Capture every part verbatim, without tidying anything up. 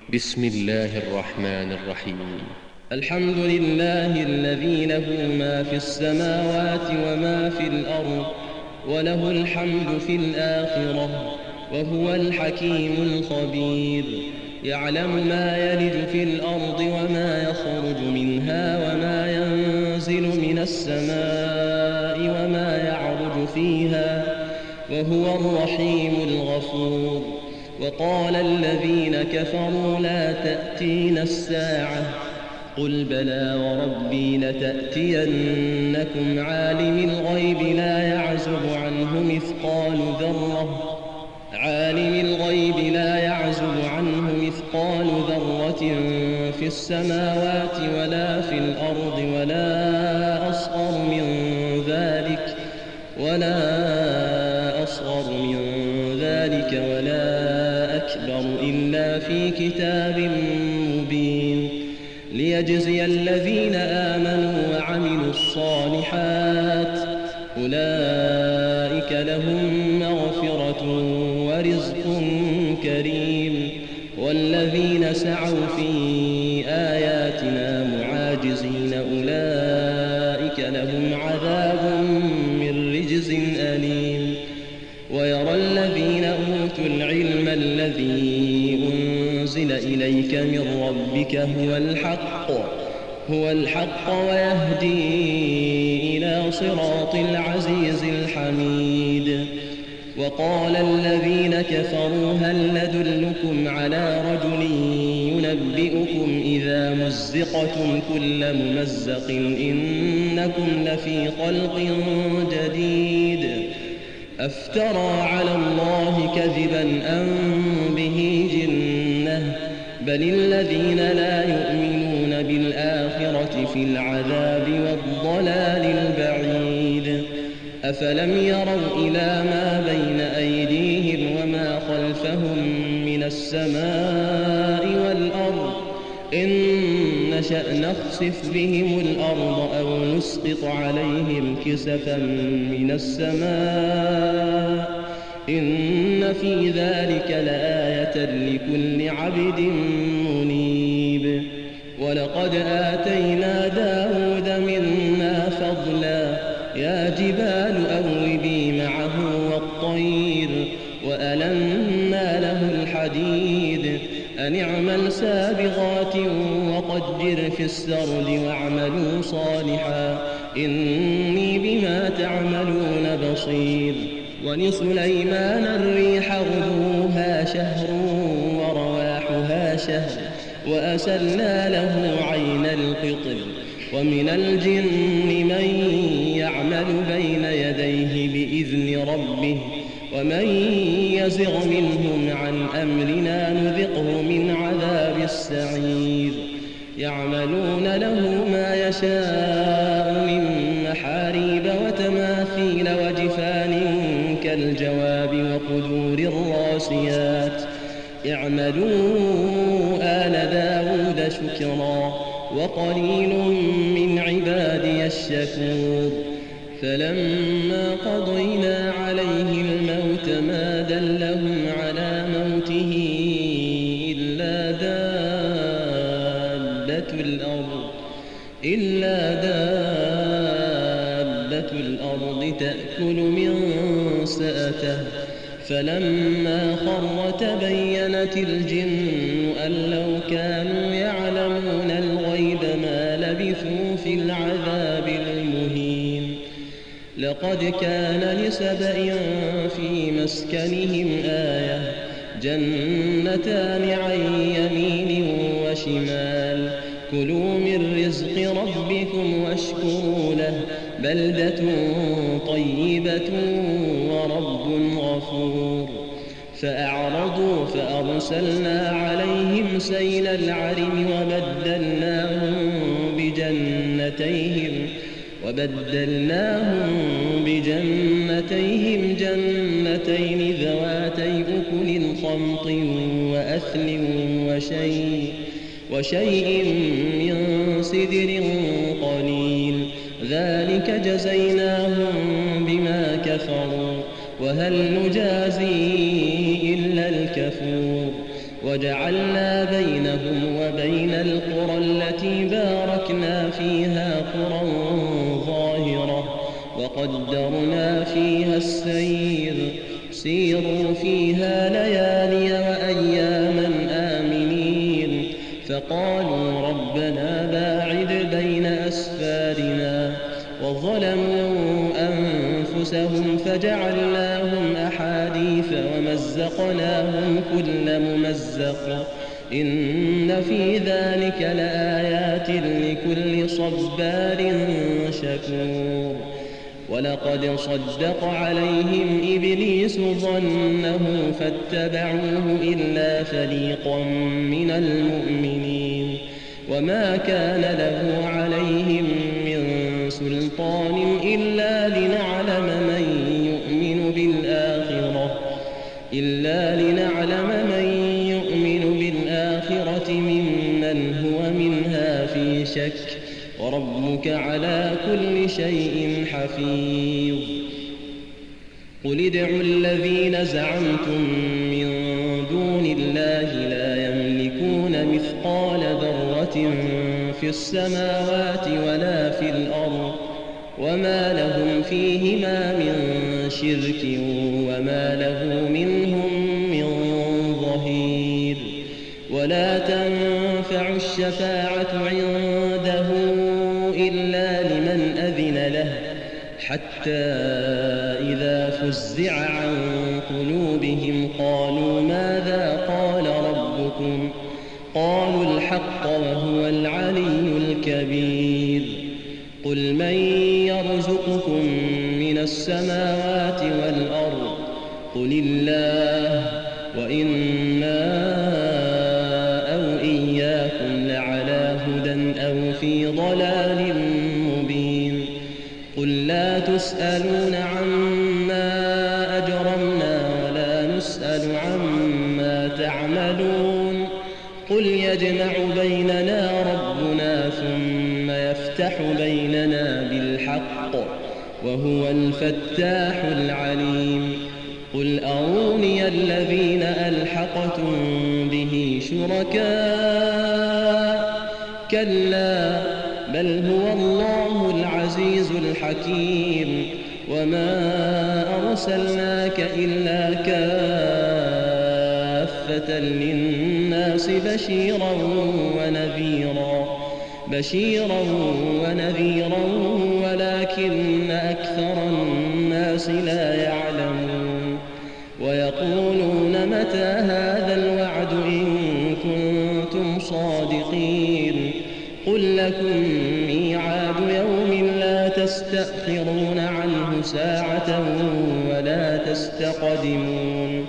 بسم الله الرحمن الرحيم. الحمد لله الذي له ما في السماوات وما في الأرض وله الحمد في الآخرة وهو الحكيم الخبير. يعلم ما يلج في الأرض وما يخرج منها وما ينزل من السماء وما يعرج فيها وهو الرحيم الغفور. وقال الذين كفروا لا تأتينا الساعة قل بلى وربي لتأتينكم عالم الغيب لا يعزب عنه مثقال ذرة عالم الغيب لا يعزب عنه مثقال ذرة في السماوات ولا في الأرض ولا أصغر من ذلك ولا أصغر من ذلك ولا أكبر إلا في كتاب مبين ليجزي الذين آمنوا وعملوا الصالحات أولئك لهم مغفرة ورزق كريم. والذين سعوا في آياتنا معاجزين أولئك لهم عذاب من رجز أليم. ويرى الذين أوتوا العلم الذي أنزل إليك من ربك هو الحق هو الحق ويهدي إلى صراط العزيز الحميد. وقال الذين كفروا هل ندلكم على رجل ينبئكم إذا مزقتم كل ممزق إنكم لفي خلق جديد أفترى على الله كذبا أم به جنة بل الذين لا يؤمنون بالآخرة في العذاب والضلال البعيد. أفلم يروا إلى ما بين أيديهم وما خلفهم من السماء والأرض إن نشأ نخسف بهم الأرض أو نسقط عليهم كسفا من السماء إن في ذلك لآية لكل عبد منيب. ولقد آتينا داود منا فضلا يا جبال أوبي معه والطير وألنا له الحديد أن اعمل سابغات وقدر في السرد واعملوا صالحا إني بما تعملون بصير. ولسليمان الريح غدوها شهر ورواحها شهر وأسلنا له عين القطر. ومن الجن من يعمل بين يديه بإذن ربه ومن يزغ منهم عن أمرنا نذقه من عذاب السعير. يعملون له ما يشاء من محاريب وتماثيل وجفان كالجواب وقدور الراسيات. اعملوا آل داود شكرا وقليل من عبادي الشكور. فلما قضينا عليه الموت ما دلهم على موته إلا دابة الأرض إلا دابة الأرض تأكل من سأته. فلما خر تبينت الجن أن لو كانوا يعلمون الغيب ما لبثوا في العذاب المهين. لقد كان لسبإ في مسكنهم آية جنتان عن يمين وشمال كلوا من رزق ربكم واشكروا له بلدة طيبة ورب غفور. فأعرضوا فأرسلنا عليهم سيل العرم وبدلناهم بجنتيهم وبدلناهم بجنتيهم جنتين ذواتي أكل خمط وأثل وشيء وشيء من سدر قليل ذلك جزيناهم بما كفروا وهل نجازي إلا الكفور. وجعلنا بينهم وبين القرى التي باركنا فيها قرى ظاهرة وقدرنا فيها السير سيروا فيها ليالي وأياما آمنين فقالوا ربنا باعد بين أسفارنا وظلموا أنفسهم فجعلناهم أحاديث ومزقناهم كل ممزق إن في ذلك لآيات لكل صبار شكور ولقد صدق عليهم إبليس ظنه فاتبعوه إلا فريقا من المؤمنين وما كان له عليهم من سلطان إلا لنعلم من يؤمن بالآخرة إلا لنعلم من يؤمن بالآخرة ممن هو منها في شك وربك على كل شيء حفيظ قل ادعوا الذين زعمتم من دون الله لا يملكون مثقال ذرة في السماوات ولا في الأرض وما لهم فيهما من شرك وما له منهم من ظهير ولا تنفع الشفاعة عنده إلا لمن أذن له حتى إذا فزع عن قلوبهم قالوا ماذا قال ربكم قالوا الحق وهو العلي الكبير قل من يرزقكم من السماوات والأرض قل الله وإنا أو إياكم لعلى هدى أو في ضلال مبين قل لا تسألون عما أجرمنا ولا نسأل عما تعملون قل يجمع بيننا ربنا ثم يفتح بيننا بالحق وهو الفتاح العليم قل أروني الذين ألحقتم به شركاء كلا بل هو الله العزيز الحكيم وما أرسلناك إلا كافة للناس بشيرا ونذيرا بشيرا ونذيرا ولكن أكثر الناس لا يعلمون ويقولون متى هذا الوعد إن كنتم صادقين قل لكم ميعاد يوم لا تستأخرون عنه ساعة ولا تستقدمون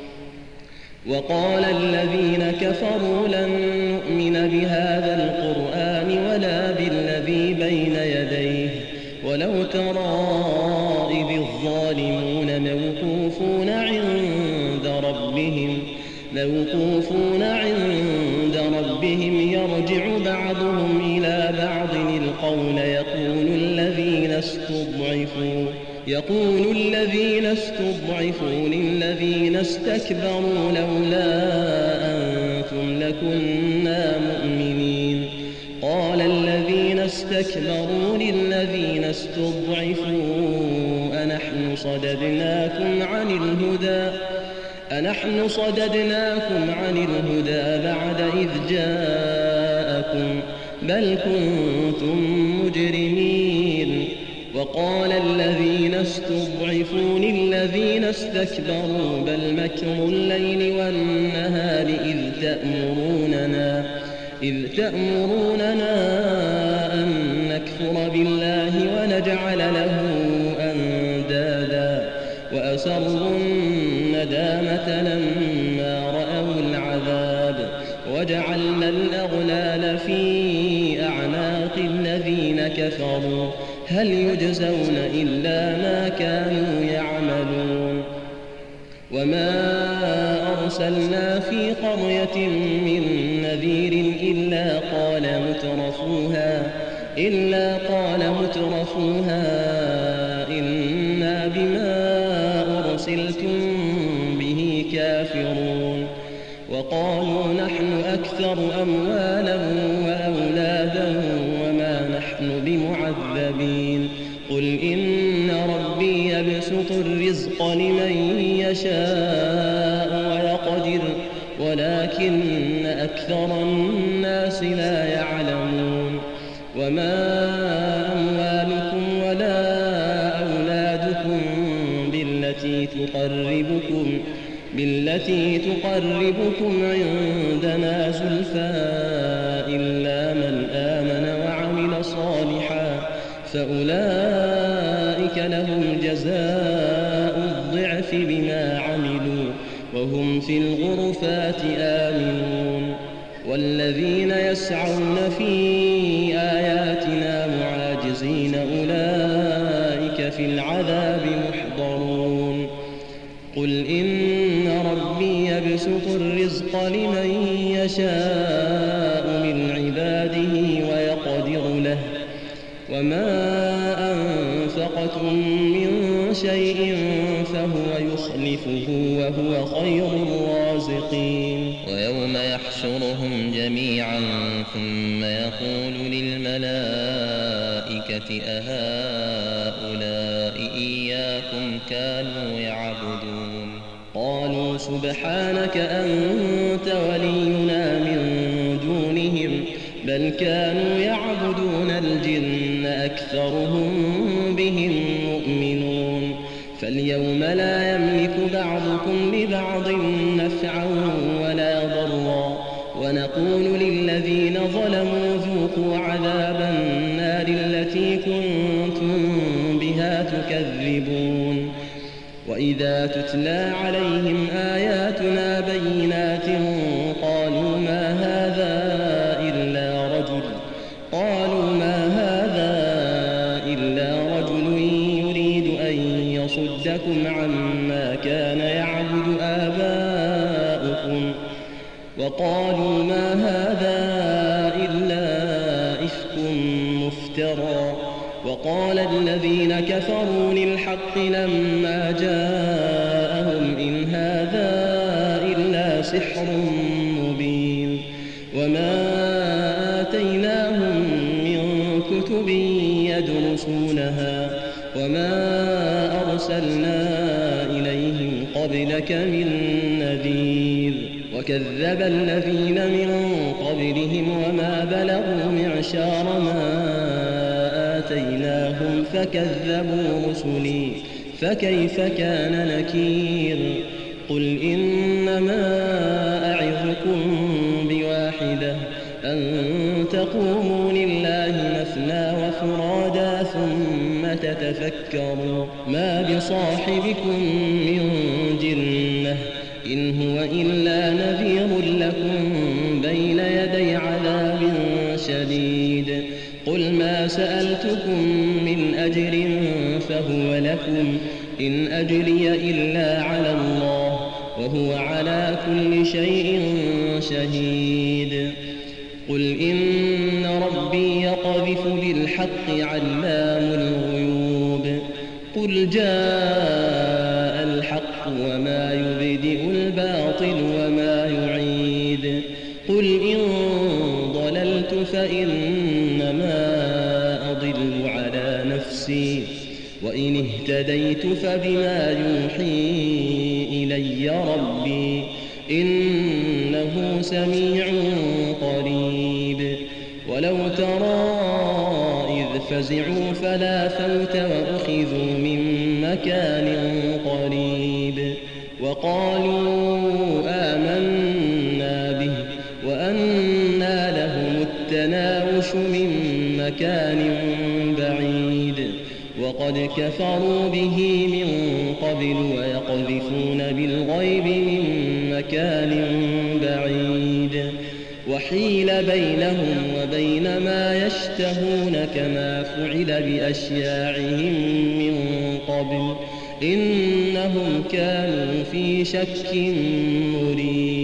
وقال الذين كفروا لن نؤمن بهذا القرآن ولا بالذي بين يديه ولو ترى إذ الظالمون موقوفون عند ربهم موقوفون عند ربهم يرجع بعضهم إلى بعض القول يقول الذين استضعفوا يقول الذين استضعفوا للذين استكبروا لولا أنتم لكنا مؤمنين قال الذين استكبروا للذين استضعفوا أنحن صددناكم عن الهدى أنحن صددناكم عن الهدى بعد إذ جاءكم بل كنتم مجرمين وقال الذين استضعفوا للذين استكبروا بل مكر الليل والنهار إذ تأمروننا إذ تأمروننا أن نكفر بالله ونجعل له أندادا وأسروا الندامة لما رأوا العذاب وجعلنا الأغلال في أعناق الذين كفروا هل يجزون إلا ما كانوا يعملون وما أرسلنا في قرية من نذير إلا قال مترفوها إلا قال مترفوها إنا بما أرسلتم به كافرون وقالوا أكثر أموالا وأولادا وما نحن بمعذبين قل إن ربي يبسط الرزق لمن يشاء ويقدر ولكن أكثر الناس لا يعلمون وما أموالكم ولا أولادكم بالتي تقربكم بالتي تقربكم عندنا زلفى إلا من آمن وعمل صالحا فأولئك لهم جزاء الضعف بما عملوا وهم في الغرفات آمنون والذين يسعون في آياتنا معاجزين أولئك في العذاب محضرون قل إن ربي يبسط الرزق لمن يشاء من عباده ويقدر له وما أنفقتم من شيء فهو يخلفه وهو خير الرازقين ويوم يحشرهم جميعا ثم يقول للملائكة أهؤلاء إياكم كانوا يعبدون قالوا سبحانك أنت ولينا من دونهم بل كانوا يعبدون الجن أكثرهم بهم مؤمنون فاليوم لا يملك بعضكم لبعض نفعا ولا ضرا ونقول للذين ظلموا ذوقوا عذاب النار التي كنتم بها تكذبون وإذا تتلى عليهم آياتنا بينات قالوا ما هذا إلا رجل قالوا ما هذا إلا رجل يريد أن يصدكم عما كان يعبد آباؤكم وقالوا ما هذا إلا إفك مفترى وقال الذين كفروا للحق لما جاءهم إن هذا إلا سحر مبين وما آتيناهم من كتب يدرسونها وما أرسلنا إليهم قبلك من نذير وكذب الذين من قبلهم وما بلغوا معشار ما آتيناهم فكذبوا رسلي فكيف كان نكير قل إنما أعظكم بواحدة أن تقوموا لله مثنى وفرادا ثم تتفكروا ما بصاحبكم من جنة إن هو إلا نذير لكم بين يدي عذاب شديد قل ما سألتكم من أجر فهو لكم إن أجري إلا على الله وهو على كل شيء شهيد قل إن ربي يقذف بالحق علام الغيوب قل جاء الحق وما يبدئ الباطل وما يعيد قل إن ضللت فإنما أضل على نفسي وإن اهتديت فبما يوحي إلي ربي إنه سميع قريب ولو ترى إذ فزعوا فلا فوت وأخذوا من مكان قريب وقالوا آمنا به وأنى لهم التناوش من مكان بعيد وقد كفروا به من قبل ويقذفون بالغيب من مكان بعيد وحيل بينهم وبين ما يشتهون كما فعل بأشياعهم من قبل إنهم كانوا في شك مريب